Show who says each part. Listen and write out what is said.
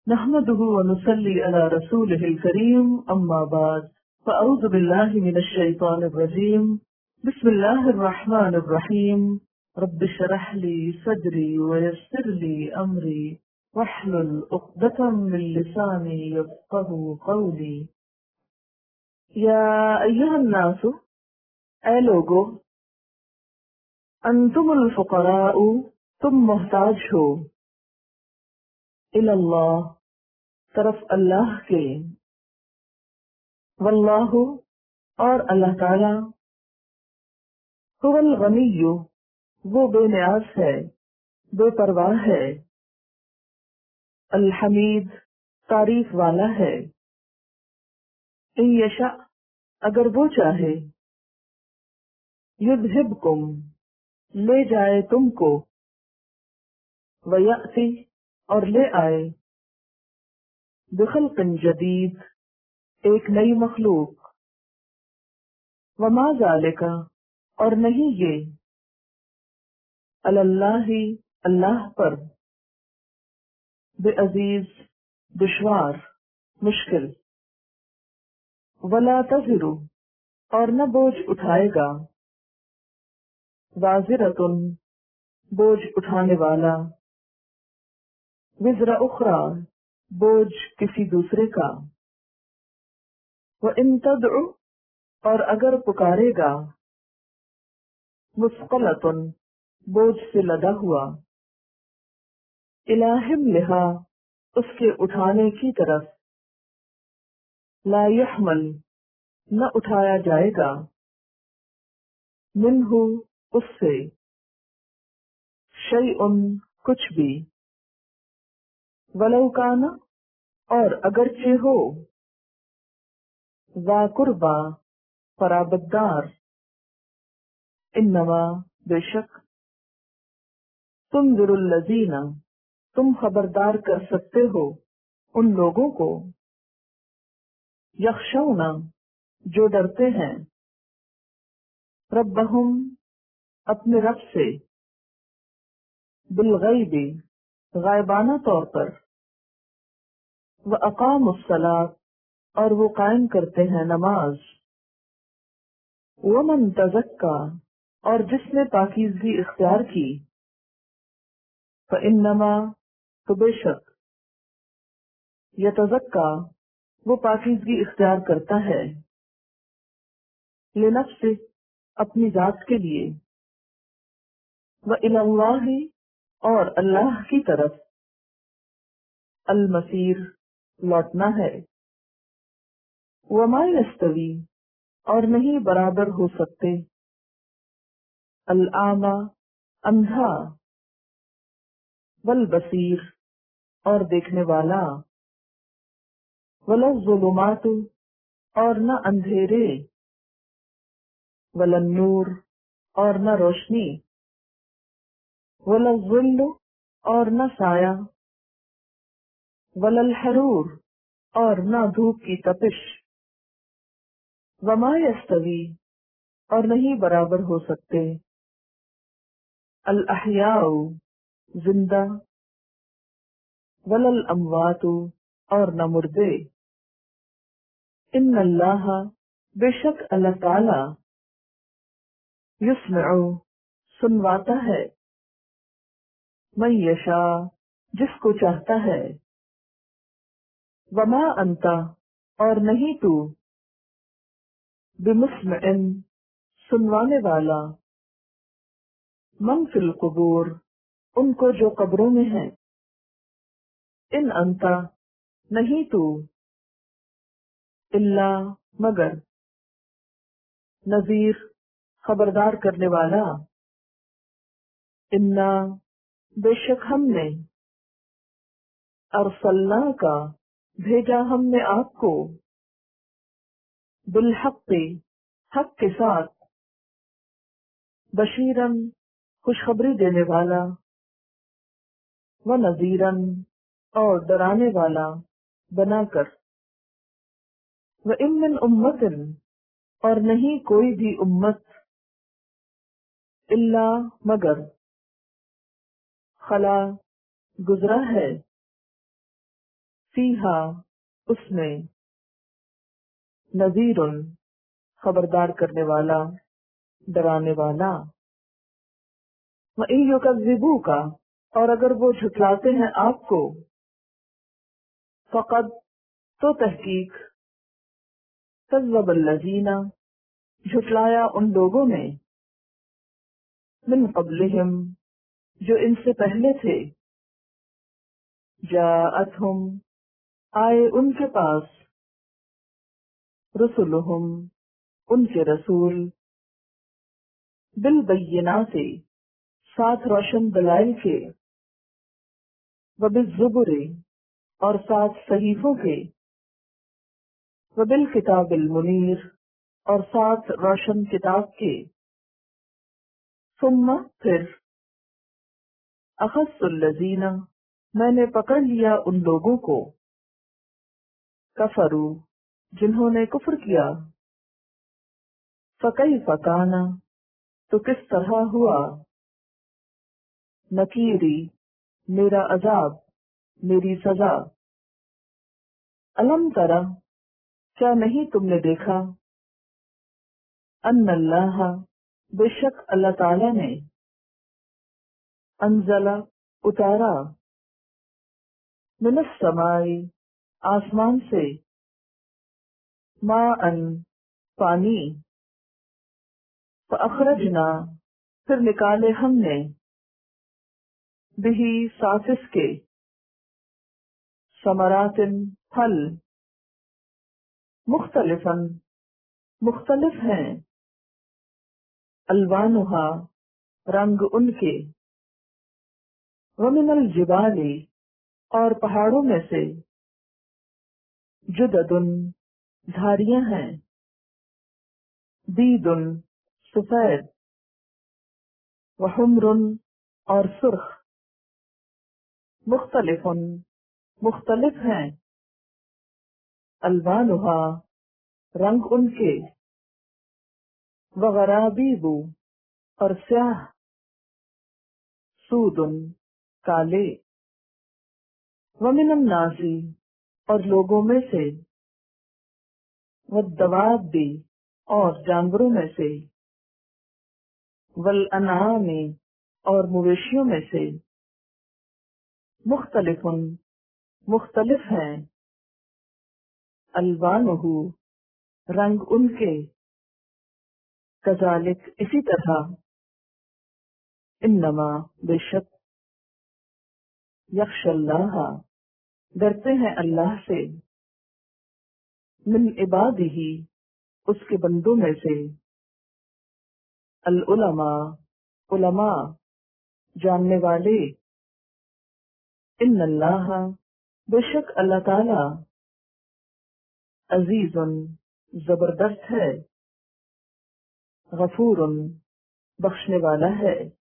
Speaker 1: نحمده ونصلي على رسوله الكريم أما بعد فأعوذ بالله من الشيطان الرجيم بسم الله الرحمن الرحيم رب اشرح لي صدري ويسر لي أمري واحلل عقدة من لساني يفقهوا قولي يا أيها الناس اے لوگو انتم الفقراء تم محتاج ہو الی اللہ طرف اللہ کے واللہ اور اللہ تعالی هو الغنی وہ بے نیاز ہے بے پرواہ ہے الحمید تعریف والا ہے ان یشاء اگر وہ چاہے یذہبکم لے جائے تم کو ویأتی اور لے آئے بخلق جدید ایک نئی مخلوق وما ذالک اور نہیں یہ اللہ اللہ پر بعزیز دشوار مشکل ولا تزر اور نہ بوجھ اٹھائے گا وازرۃ بوجھ اٹھانے والا وزر اخرى بوجھ کسی دوسرے کا وَإِن تَدْعُ اور اگر پکارے گا مثقلۃ بوجھ سے لدا ہوا الی حملها اس کے اٹھانے کی طرف لا يحمل نہ اٹھایا جائے گا منہ اس سے شیء کچھ بھی ولو کان اور اگرچہ ہو ذا قربا قرابتدار انما بے شک تنذر الذین تم خبردار کر سکتے ہو ان لوگوں کو یخشون جو ڈرتے ہیں ربہم اپنے رب سے بالغیب غائبانہ طور پر وَأَقَامُوا الصَّلَاةَ اور وہ قائم کرتے ہیں نماز وَمَن تَزَكَّى اور جس نے پاکیزگی اختیار کی فَإِنَّمَا تو بے شک يَتَزَكَّى وہ پاکیزگی اختیار کرتا ہے لِنَفْسِهِ اپنی ذات کے لیے وَإِلَى اللَّهِ اور اللہ کی طرف المصیر لوٹنا ہے وما یستوی اور نہیں برابر ہو سکتے الاعمی اندھا والبصیر اور دیکھنے والا ولا الظلمات اور نہ اندھیرے ولا النور اور نہ روشنی ولا الظل اور نہ سایہ ولا الحرور اور نہ دھوپ کی تپش وما یستوی اور نہیں برابر ہو سکتے الاحیاء زندہ ولا الاموات اور نہ مردے ان اللہ بے شک اللہ تعالی یسمع سنواتا ہے من یشاء جس کو چاہتا ہے وما انتا اور نہیں تو بمسمع سنوانے والا من فی القبور ان کو جو قبروں میں ہیں ان انتا نہیں تو الا مگر نذیر خبردار کرنے والا انا بے شک ہم نے ارسلنا کا بھیجا ہم نے آپ کو بالحق حق کے ساتھ بشیرن خوشخبری دینے والا و نذیرن اور ڈرانے والا بنا کر وَإِن مِّنْ أُمَّةٍ اور نہیں کوئی بھی امت الا مگر خلا گزرا ہے فیہا اس میں، نذیر خبردار کرنے والا، ڈرانے والا، وَإِن يُكَذِّبُوكَ اور اگر وہ جھٹلاتے ہیں آپ کو، فقد تو تحقیق، کذب الذین جھٹلایا ان لوگوں نے، من قبلہم جو ان سے پہلے تھے، جاءتہم آئے ان کے پاس، رسلہم ان کے رسول، بالبینات ساتھ روشن دلائل کے، وبالزبر اور ساتھ صحیفوں کے، وبالکتاب المنیر اور ساتھ روشن کتاب کے، ثم پھر، اخذت الذین میں نے پکڑ لیا ان لوگوں کو، کفروا جنہوں نے کفر کیا، فکیف کان تو کس طرح ہوا، نکیری میرا عذاب، میری سزا، الم ترى کیا نہیں تم نے دیکھا، ان اللہ بے شک اللہ تعالی نے، انزل اتارا، من السماء آسمان سے، ماء پانی، فاخرجنا پھر نکالے ہم نے، بہی ساتھ اس کے، ثمرات پھل، مختلفا مختلف ہیں، الوانھا رنگ ان کے، ومن الجبال اور پہاڑوں میں سے، جدد دھاریاں ہیں، بید سفید، وحمر اور سرخ، مختلف مختلف ہیں، الوانھا رنگ ان کے، وغرابیب اور سیاہ، سود کالے، ومن الناس اور لوگوں میں سے، والدواب اور جانوروں میں سے، والانعام اور مویشیوں میں سے، مختلف مختلف ہیں، الوانہ رنگ ان کے، کذالک اسی طرح، انما بے شک، یخشی اللہ ڈرتے ہیں اللہ سے، من عبادہ اس کے بندوں میں سے، العلماء علماء جاننے والے، ان اللہ بے شک اللہ تعالی، عزیز زبردست ہے، غفور بخشنے والا ہے،